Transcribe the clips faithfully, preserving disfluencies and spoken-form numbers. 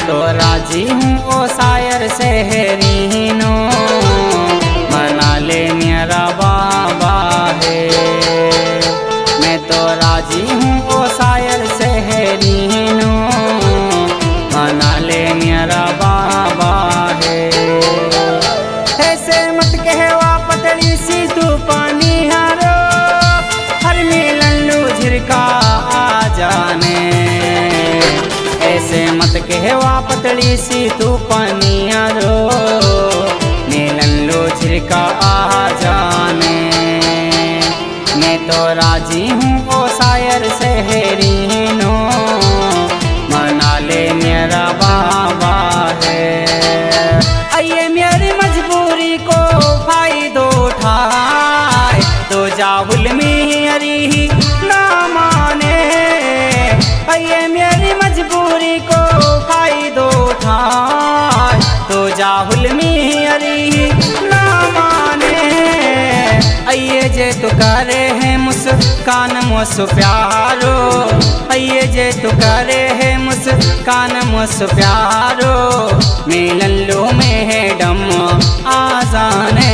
तो राजी हूँ ओ शायर शहरीनो, मना ले मेरा बाबा है। मैं तो राजी हूँ ओ शायर शहरीनो, मना ले मेरा बाबा है। ऐसे मत कहवा पतली सी तू पानी हारो, हर मिलन लू झिरका आ जाने। ऐसे मत कहवा पतली सी तू पानी हारो, मिलन लू झिरका आ जाने। मैं तो राजी हूँ ओ शायर शहरीनो, मना ले मेरा बाबा है। आइए मेरी मजबूरी को फायदा उठाए, तो जाहुल मेरी ना माने। आइए मेरी मजबूरी को फायदा उठाए, तो जाहुल मेरी ना माने। आइए जे तू करे है मुस्कान मुस प्यारो, आइए जे तू करे है मुस्कान मुस प्यारो, मिलन लो मैडम आजाने।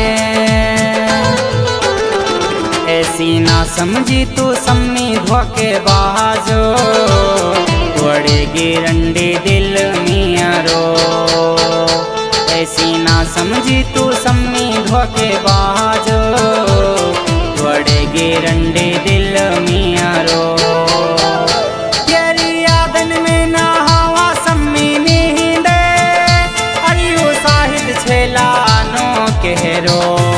ऐसी ना समझी तू सम्मी धोखे बाजो, वड़ेगी रंडी दिल मियारो। ऐसी ना समझी तू सम्मी धोखे बाजो, वड़ेगी रंडी दिल मियारो। तेरी यादन में ना हवा सम्मी नींदे, अरियो साहिद छेलानो कहरो।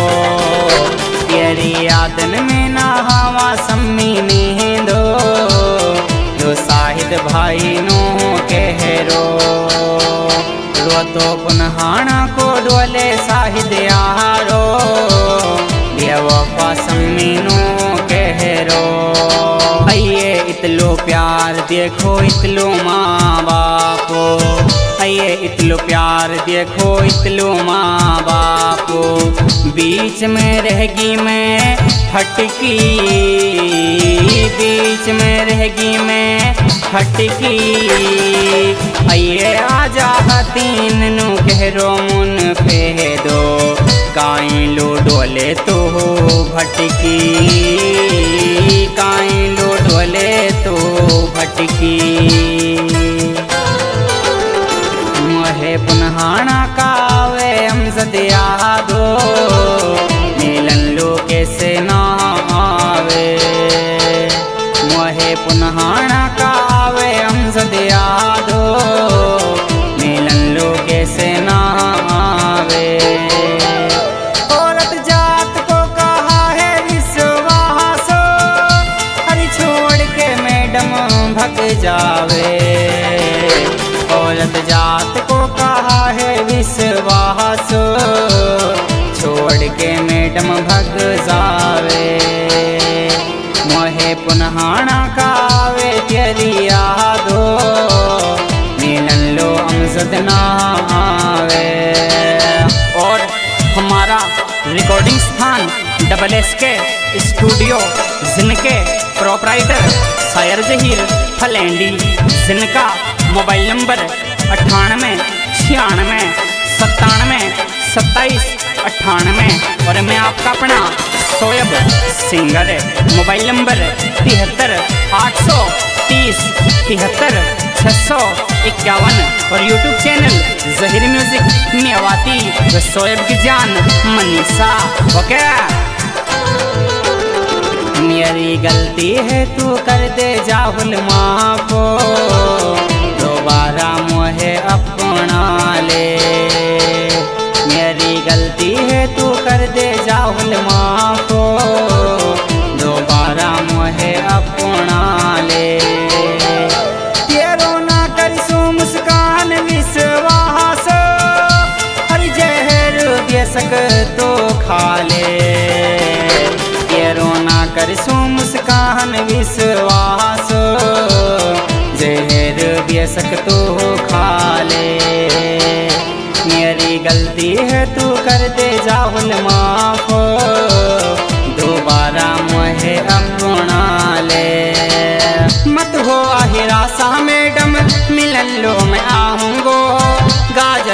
तेरी यादन में ना हवा सम्मी नींदो, जो साहिद भाई नो कहरो। रो तो पुनहाना को डोले साहिद यारो, बेवफा सम्मी नो कहरो। आइए इतलो प्यार देखो इतलो माँ बापो, आइए इतलो प्यार देखो इतलो माँ बापो। बीच में रहगी मैं हटकी, बीच में रहगी मैं हटकी। आइए आजा तीन नु कहरो मुन पे दो, काई लो डोले तो भटकी, काई लो डोले तो भटकी। मोहे पुनहाना कावे अमजद यादो, मिलन लो कैसे ना आवे। मोहे पुनहाना कावे अमजद यादो, मिलन लो कैसे ना आवे। औरत जात को कहा है विश्वासो, हरी छोड़ के मैडम भग जावे। औरत जात को कहा है विश्वासो, छोड़ के मैडम भग जावे। मोहे पुनहाना कावे तेरी यादो, मिलन लो अमजद ना आवे। और हमारा रिकॉर्डिंग स्थान डबल एस के स्टूडियो, जिनके प्रोपराइटर शायर जहीर फलेंडी, जिनका मोबाइल नंबर अट्ठानवे छियानवे सत्तानवे सत्ताईस अट्ठानवे। और मैं आपका अपना शोएब सिंगर, मोबाइल नंबर तिहत्तर आठ सौ तीस तिहत्तर छः सौ इक्यावन। और YouTube channel Zaheer music Mewati व शोएब की जान मनीषा। ओके मेरी गलती है तू कर दे जाहुल माफो, दोबारा मोहे अपना ले। मेरी गलती है तू कर दे जाहुल माफो, दोबारा मोहे अपना ले। तेरो ना कर सो मुस्कान विश्वास, हर जहर बेशक तो खा ले। तेरो ना कर सो मुस्कान विश्वास, जहर बेशक तो खा ले। मेरी गलती है तू कर दे जाहुल माफ, दोबारा मोहे अपना ले। मत हो आहिरा सा मैडम मिलन लो मैं आऊँगो,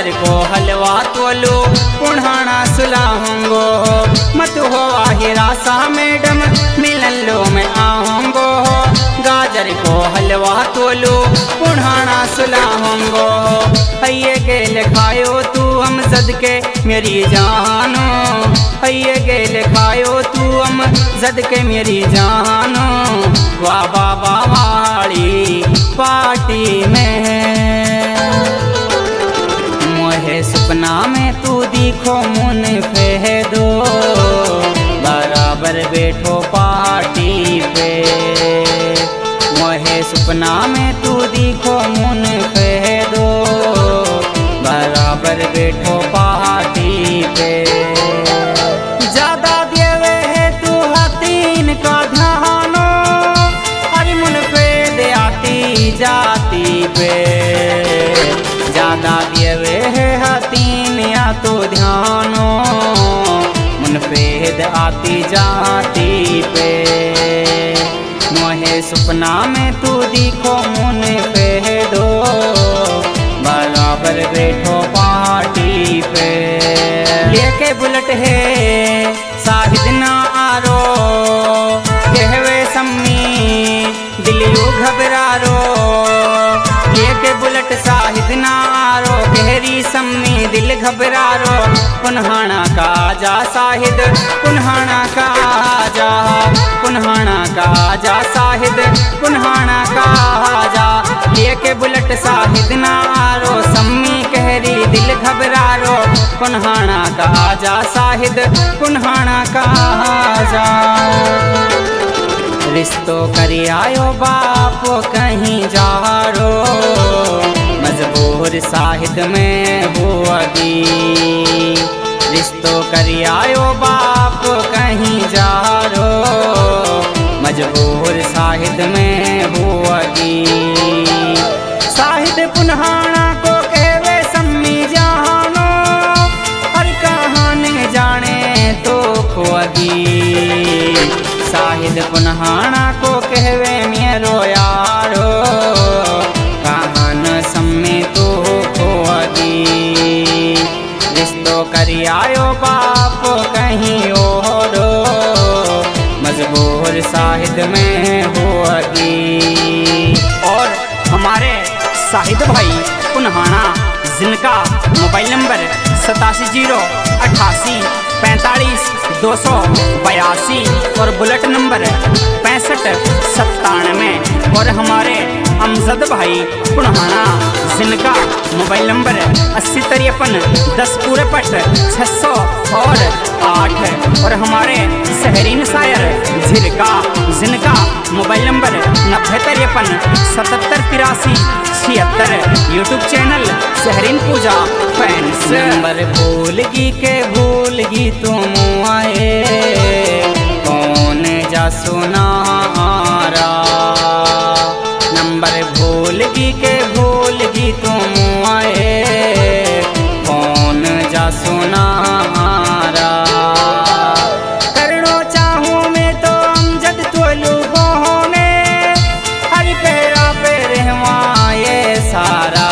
गाजर को हलवा तोलो पुढ़ाना सुलाऊंगो। मत हो हिरासा मैडम मिलन लो मैं आऊंगो। गाजर को हलवा तोलो पुढ़ाना सुलाऊंगो। ये गेल खायो तू हम जद के मेरी जानो। ये गेल खायो तू हम जद के मेरी जानो। वाह बाबा वाली पार्टी में मोहे सपना में तू दिखो मुन फेदो। बराबर बैठो पार्टी पे। मोहे सपना में तू दिखो मुन फेदो। बराबर बैठो पार्टी पे। ज्यादा देवे है तू हतीन का ध्यानो। अरे मुन फेद आती जाती पे। ज्यादा देवे है हतीन या तो ध्यानो। मुन फेद आती जाती पे। मोहे सपना में तू दिखो मुन फेदो। बराबर बैठो पार्टी पे। लेके बुलेट है साहिद ना आरो। कहवे सम्मी दिलियो घबरारो। लेके बुलेट साहिद ना आरो। गहरी सम्मी दिल घबरारो। पुन्हाना का जा साहिद पुन्हाना का जा। पुन्हाना का जा साहिद पुन्हाना का जा। लेके बुलेट साहिद ना आरो। सम्मी कहरी दिल घबरारो। पुन्हाना का जा साहिद पुन्हाना का जा। रिश्तो करी आयो बाप कहीं जारो। मजबूर साहिद में हुआगी। रिश्तो करी आयो बाप कहीं जारो। मजबूर साहिद में हुआगी। साहिद पुन्हाना को कहवे सम्मी जानो। हर कहानी जाने तो खुआगी। साहिद पुन्हाना को कहवे मेरो यारो। कहान सम्मी तो खुआगी। रिश्तो करी आयो बाप कहीं ओरो। मजबूर साहिद में होगी। और हमारे साहिद भाई पुन्हाना जिनका मोबाइल नंबर सतासी जीरो अट्ठासी पैंतालीस दो सौ बयासी और बुलेट नंबर पैंसठ सत्तानवे। और हमारे अमजद भाई पुन्हाना जिनका मोबाइल नंबर अस्सी तिरपन दस पूरे पट छः सौ और आठ। और हमारे शहरीन शायर झिरका जिनका मोबाइल नंबर नब्बे तिरपन सतहत्तर तिरासी छिहत्तर। YouTube channel Shahreen Pooja fans. Number भूलगी के भूलगी तुम आए। कौन जा सुनारा। नंबर भूलगी के भूलगी तुम आए। कौन जा सुनारा। करनो चाहूँ मैं तो अमजद तोलू होने। हर पेरा पे रहवाए सारा।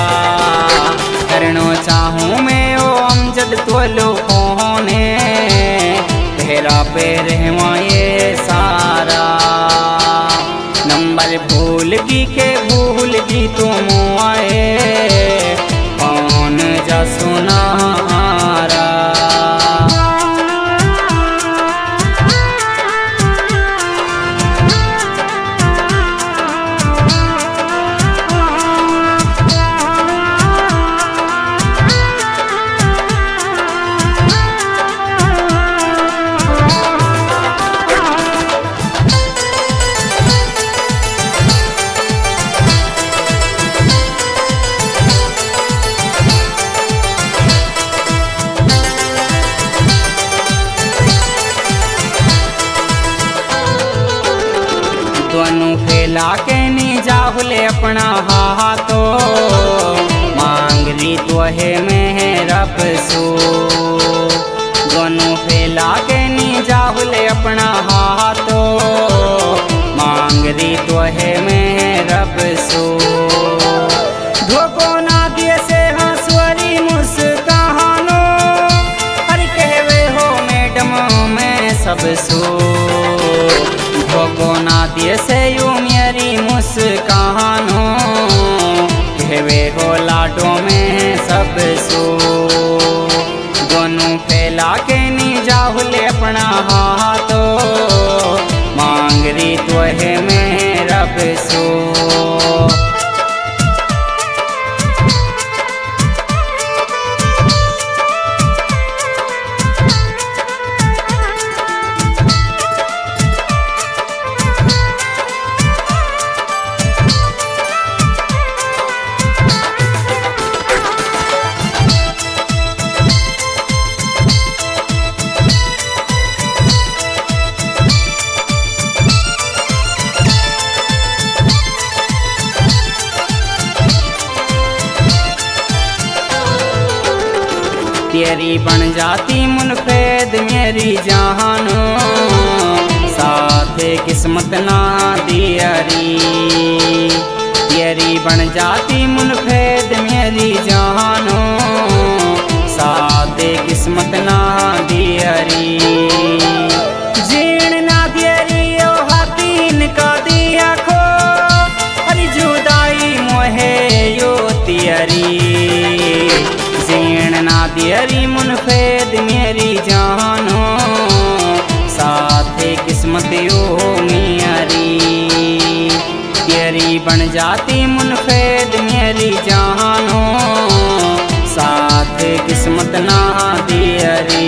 करनो चाहूँ मैं ओ अमजद तोलू होने। तेरा पे रहवाए सारा। नंबर भूलगी के भूलगी तुम आए। कौन जा सुनारा। दोनों फैला के नी जाहुले अपना हाथो। मांग री तो है मेरा पसू। दोनों फैला के नी जाहुले अपना हाथो। मांग री तो है मेरा पसू। धोको ना दिए से हंसवरी को लाडो में सब सो दोनों फैला के नी जाहुले अपना हाथो मांगरी तो है में रब सो तेरी बन जाती मुनफेद मेरी जहानो साथे किस्मत ना दियरी तेरी बन जाती मुनफेद मेरी जहानो साथे किस्मत ना दियरी जीण ना दियरी ओ हाथीन का दिया खो हरी जुदाई मोहे यो तियरी जीण ना दियरी मुनफेद मेरी जानो साथे किस्मत यो मियारी तेरी बन जाती मुनफेद मेरी जानो साथे किस्मत ना दियरी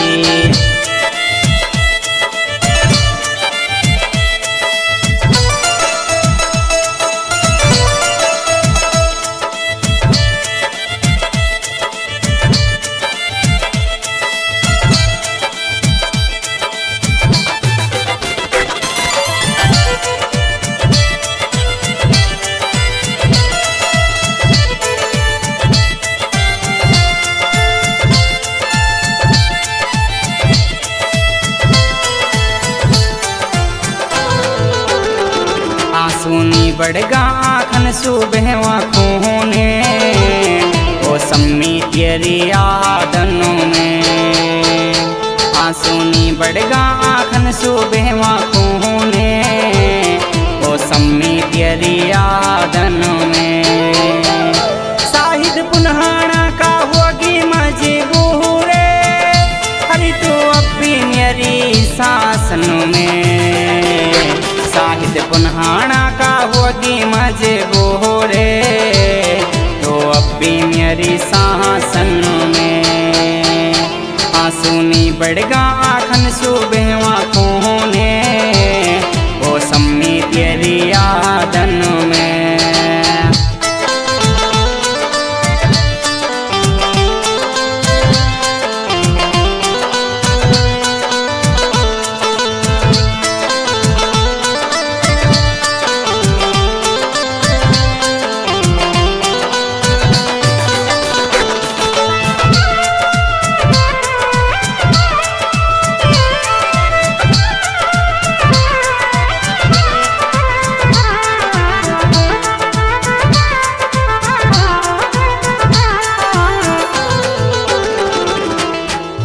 सुनी बड़गा आखन सुबहवा खूने ओ सम्मी तेरी यादनों में आसुनी बड़गा आखन सुबहवा खूने ओ सम्मी तेरी यादनों में साहिद पुनहाना का होगी मजबूरे हरी तू अपनी मेरी सासनों में साहिद पुनहाना का होगी मजबूरे तो अभी मेरी सासन में आंसू नी बड़गा आखन सुबहवा को